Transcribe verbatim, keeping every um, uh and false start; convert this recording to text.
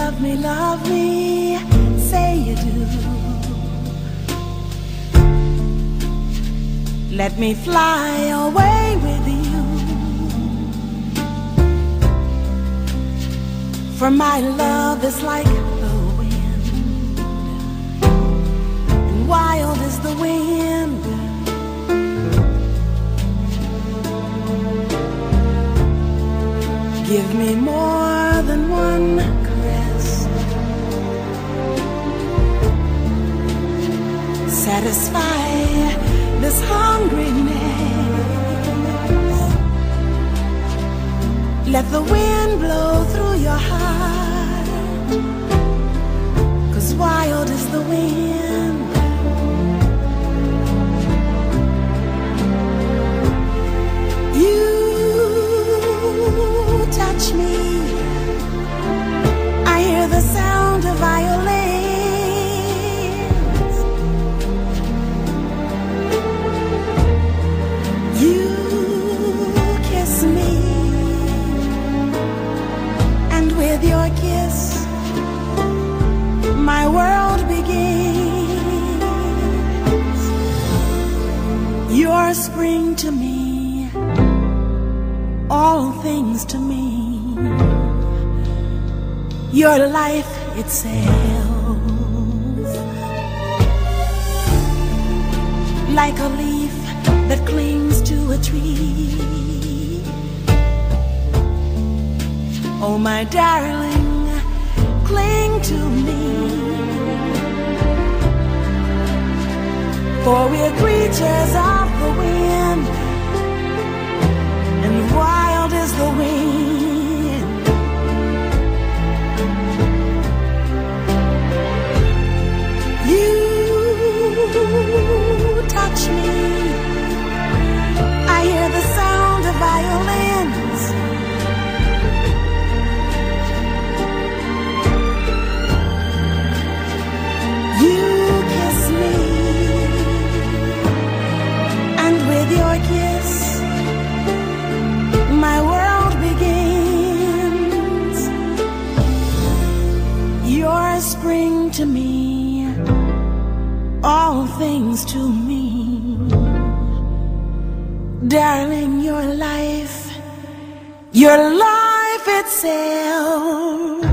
love me, love me, say you do. Let me fly away with you, for my love is like the wind, and wild is the wind. Give me more than one caress, satisfy this hungriness. Let the wind blow through your heart, 'cause wild is the wind. You touch me, I hear the sound of violins. You kiss me, and with your kiss my world begins. You're spring to me, all things to me. Your life itself, like a leaf that clings to a tree. Oh, my darling, cling to me, for we're creatures of the wind, and wild is the wind. You touch me, I hear the sound of violins. You kiss me, and with your kiss my world begins. You're spring to me, all things to me. Darling, your life, your life itself.